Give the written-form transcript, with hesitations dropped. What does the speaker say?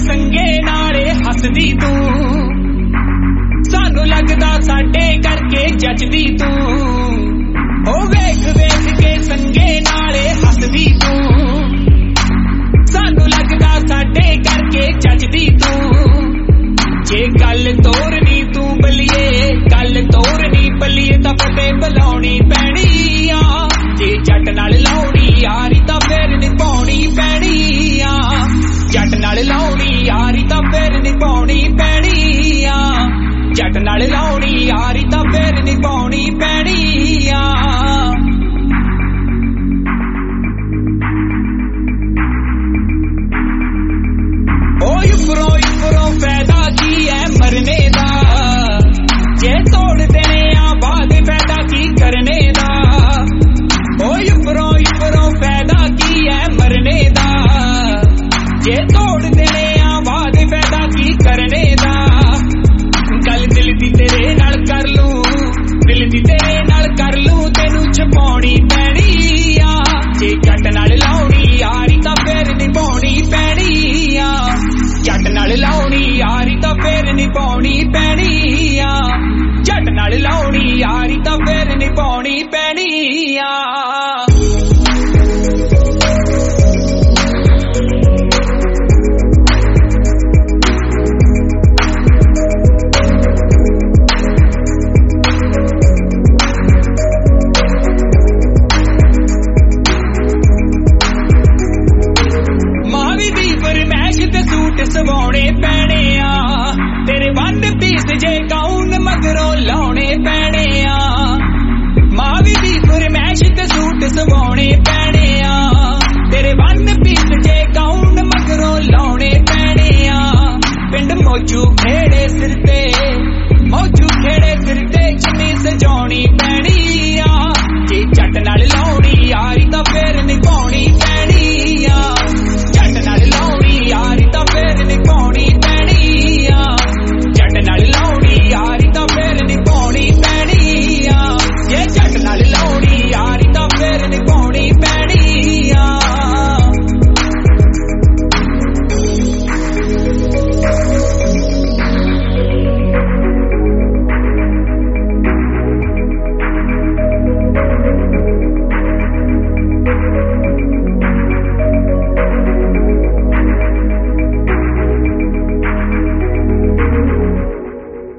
संगे नाले हसदी तू सानू लगदा साडे करके जचदी तू ओ वेख वेख के संगे नाले हसदी तू सानू लगदा साडे करके जचदी तू जे गल तोरनी तू बलिए गल तोरनी बलिए तां फते बुलाउणी पैणी आ जे जट नाल लाउणी यारी तां फिर निभाउणी पैणी आ जट नाल लाउणी यारी तां फिर निभाउणी पैणी आ जट नाल लाउणी यारी तां फिर निभाउणी पैणी आ उपरों फायदा की है मरने दा जे तोड़ देने आ बाद फायदा की करने दा उपरों फायदा की है मरने दा जे तोड़ देने आ बाद फायदा की करने दा गल दिल दी तेरे नाल कर लूं दिल दी तेरे नाल कर लूं तेनू छपाउणी पैणी आ जे जट नाल लाउणी यारी तां फिर निभाउणी पैणी आ जट नाल लाउणी यारी तां फिर निभाउणी पैणी